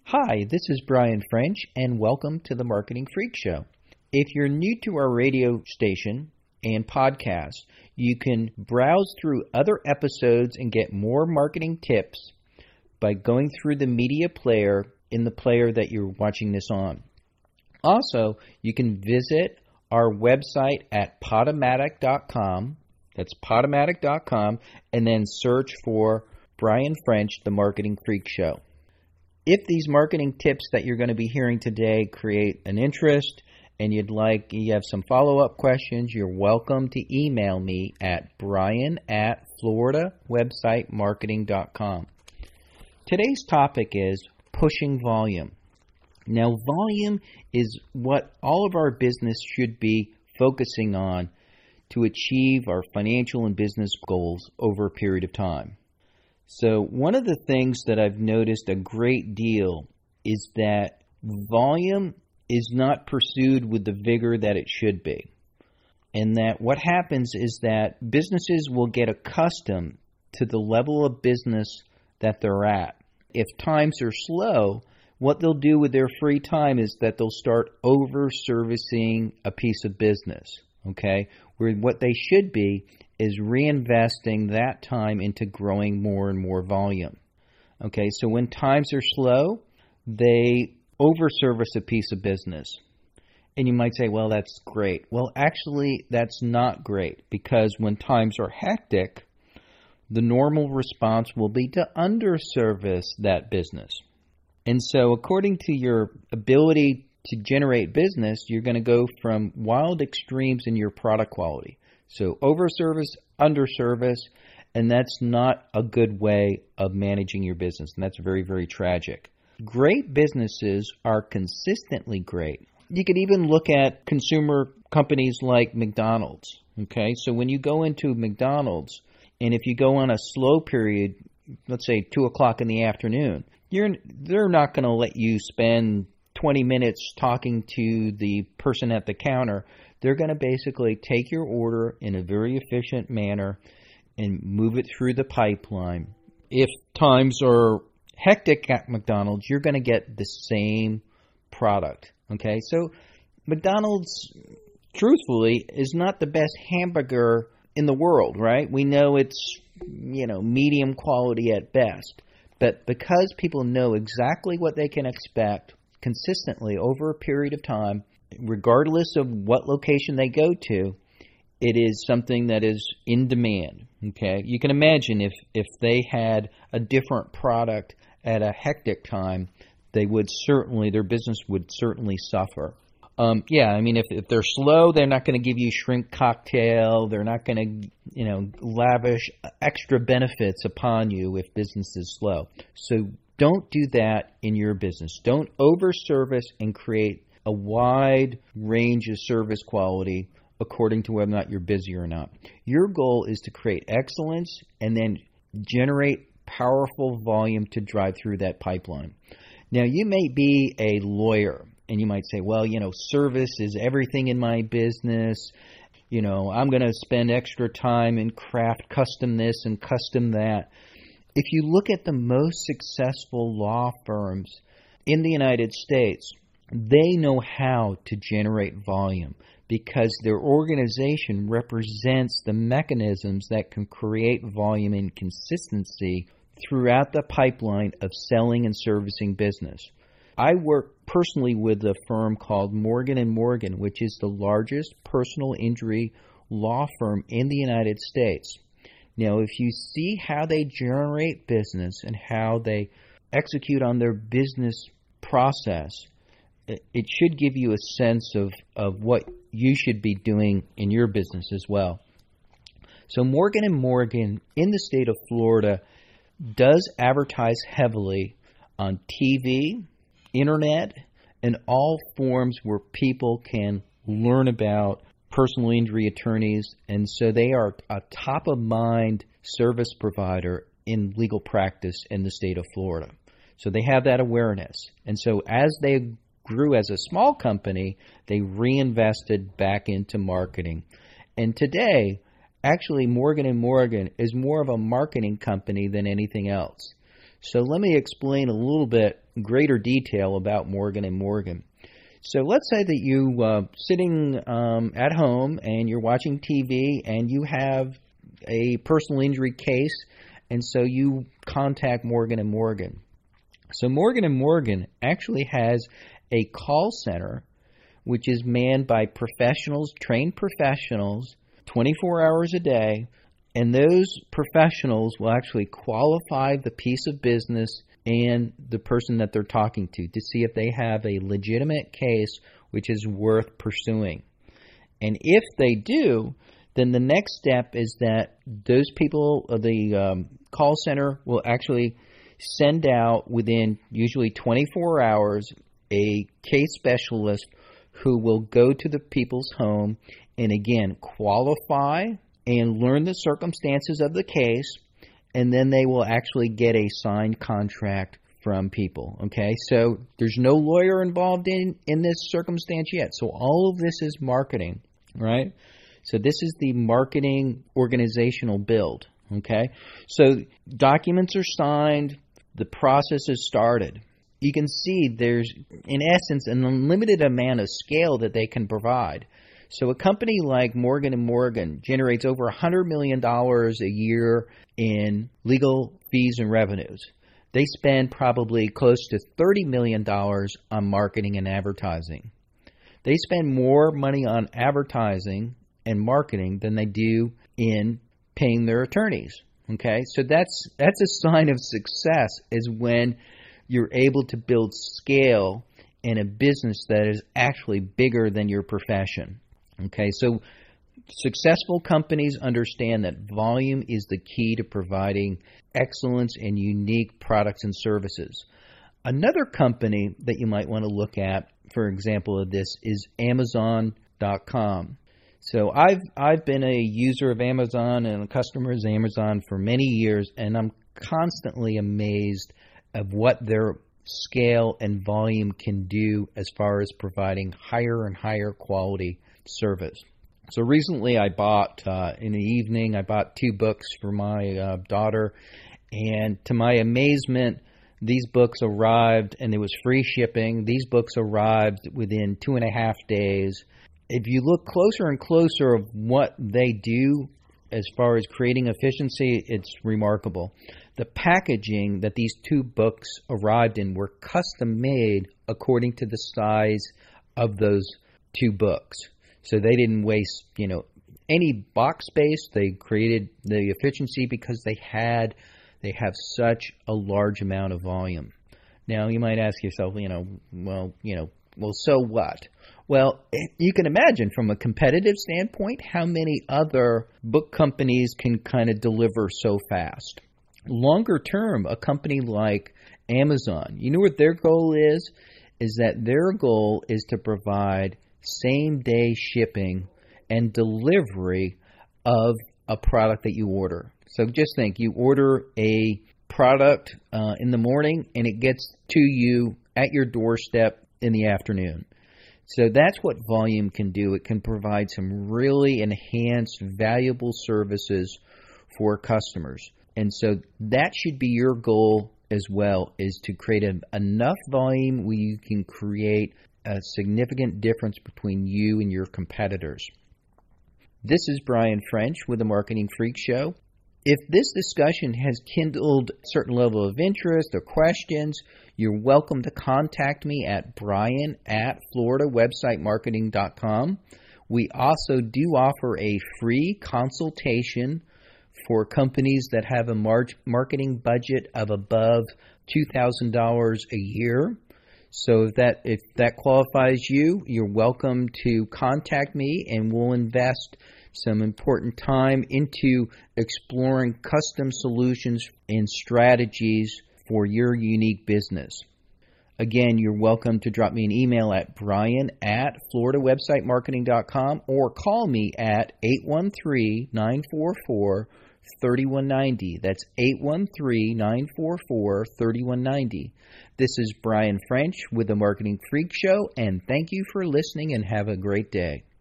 Hi, this is Brian French, and welcome to the Marketing Freak Show. If you're new to our radio station and podcast, you can browse through other episodes and get more marketing tips by going through the media player in the player that you're watching this on. Also, you can visit our website at Podomatic.com. That's Podomatic.com, and then search for Brian French, the Marketing Freak Show. If these marketing tips that you're going to be hearing today create an interest and you have some follow-up questions, you're welcome to email me at brian@floridawebsitemarketing.com. Today's topic is pushing volume. Now, volume is what all of our business should be focusing on to achieve our financial and business goals over a period of time. So one of the things that I've noticed a great deal is that volume is not pursued with the vigor that it should be. And that what happens is that businesses will get accustomed to the level of business that they're at. If times are slow, what they'll do with their free time is that they'll start over-servicing a piece of business, okay? Where what they should be is reinvesting that time into growing more and more volume. Okay, so when times are slow, they over-service a piece of business. And you might say, well, that's great. Well, actually, that's not great, because when times are hectic, the normal response will be to underservice that business. And so according to your ability to generate business, you're going to go from wild extremes in your product quality. So overservice, underservice, and that's not a good way of managing your business, and that's very, very tragic. Great businesses are consistently great. You could even look at consumer companies like McDonald's, okay? So when you go into McDonald's, and if you go on a slow period, let's say 2 o'clock in the afternoon, they're not going to let you spend 20 minutes talking to the person at the counter. They're going to basically take your order in a very efficient manner and move it through the pipeline. If times are hectic at McDonald's, you're going to get the same product. Okay, so McDonald's, truthfully, is not the best hamburger in the world, right? We know it's, medium quality at best. But because people know exactly what they can expect consistently over a period of time, regardless of what location they go to, it is something that is in demand. Okay, you can imagine if they had a different product at a hectic time, their business would certainly suffer. If they're slow, they're not going to give you shrimp cocktail. They're not going to, lavish extra benefits upon you if business is slow. So don't do that in your business. Don't over-service and create a wide range of service quality according to whether or not you're busy or not. Your goal is to create excellence and then generate powerful volume to drive through that pipeline. Now, you may be a lawyer, and you might say, well, service is everything in my business. I'm going to spend extra time and craft custom this and custom that. If you look at the most successful law firms in the United States, they know how to generate volume because their organization represents the mechanisms that can create volume and consistency throughout the pipeline of selling and servicing business. I work personally with a firm called Morgan & Morgan, which is the largest personal injury law firm in the United States. Now, if you see how they generate business and how they execute on their business process, it should give you a sense of what you should be doing in your business as well. So Morgan & Morgan in the state of Florida does advertise heavily on TV, internet, and all forms where people can learn about personal injury attorneys. And so they are a top-of-mind service provider in legal practice in the state of Florida. So they have that awareness. And so as they grew as a small company, they reinvested back into marketing. And today, actually, Morgan & Morgan is more of a marketing company than anything else. So let me explain a little bit greater detail about Morgan & Morgan. So let's say that you sitting at home and you're watching TV and you have a personal injury case, and so you contact Morgan & Morgan. So Morgan & Morgan actually has a call center which is manned by professionals, trained professionals, 24 hours a day, and those professionals will actually qualify the piece of business and the person that they're talking to see if they have a legitimate case which is worth pursuing. And if they do, then the next step is that those people, the call center will actually send out within usually 24 hours a case specialist who will go to the people's home and again qualify and learn the circumstances of the case, and then they will actually get a signed contract from people. Okay, so there's no lawyer involved in this circumstance yet. So all of this is marketing, right? So this is the marketing organizational build. Okay, so documents are signed, the process is started. You can see there's, in essence, an unlimited amount of scale that they can provide. So a company like Morgan & Morgan generates over $100 million a year in legal fees and revenues. They spend probably close to $30 million on marketing and advertising. They spend more money on advertising and marketing than they do in paying their attorneys. Okay, so that's a sign of success, is when you're able to build scale in a business that is actually bigger than your profession. Okay, so successful companies understand that volume is the key to providing excellence and unique products and services. Another company that you might want to look at, for example, of this is Amazon.com. So I've been a user of Amazon and a customer of Amazon for many years, and I'm constantly amazed of what their scale and volume can do as far as providing higher and higher quality service. So recently I bought, in the evening, I bought 2 books for my daughter, and to my amazement, these books arrived, and there was free shipping. These books arrived within 2.5 days. If you look closer and closer of what they do as far as creating efficiency, it's remarkable. The packaging that these 2 books arrived in were custom made according to the size of those 2 books. So they didn't waste, any box space. They created the efficiency because they have such a large amount of volume. Now you might ask yourself, well, so what? Well, you can imagine from a competitive standpoint how many other book companies can kind of deliver so fast. Longer term, a company like Amazon, you know what their goal is? Is that their goal is to provide same-day shipping and delivery of a product that you order. So just think, you order a product in the morning and it gets to you at your doorstep in the afternoon. So that's what volume can do. It can provide some really enhanced, valuable services for customers. And so that should be your goal as well, is to create enough volume where you can create a significant difference between you and your competitors. This is Brian French with the Marketing Freak Show. If this discussion has kindled a certain level of interest or questions, you're welcome to contact me at brian@floridawebsitemarketing.com. We also do offer a free consultation for companies that have a marketing budget of above $2,000 a year. So if that qualifies you, you're welcome to contact me, and we'll invest some important time into exploring custom solutions and strategies for your unique business. Again, you're welcome to drop me an email at brian@floridawebsitemarketing.com or call me at 813-944-3190. That's 813-944-3190. This is Brian French with the Marketing Freak Show, and thank you for listening and have a great day.